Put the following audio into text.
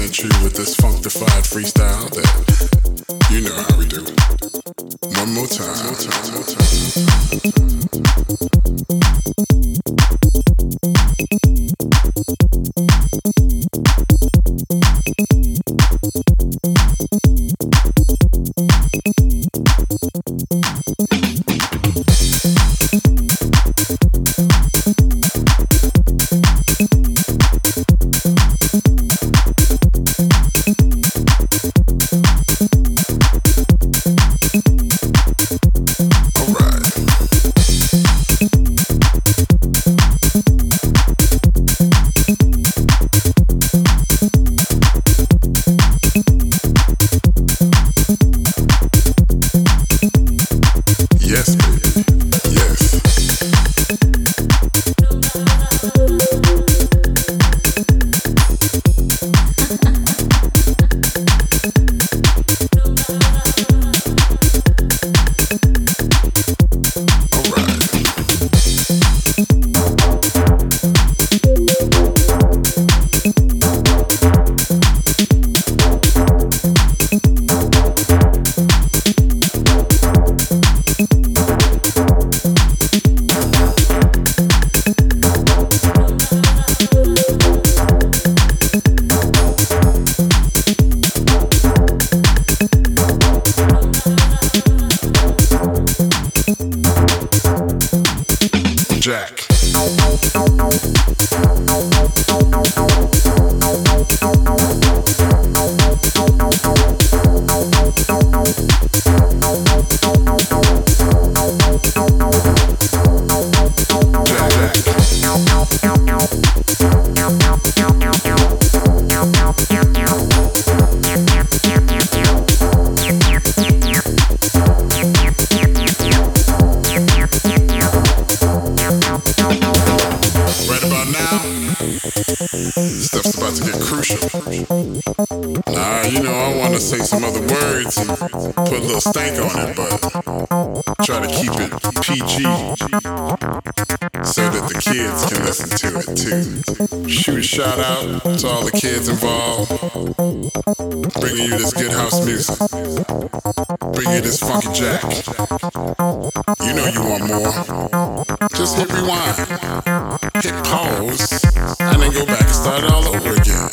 at you with this functified freestyle that you know how we do. One more time. Stuff's about to get crucial. Nah, you know, I want to say some other words and put a little stank on it, but try to keep it PG so that the kids can listen to it too. Shoot a shout out to all the kids involved, bringing you this good house music, bring you this funky jack. You know you want more. Just hit rewind, hit pause, and then go back and start it all over again.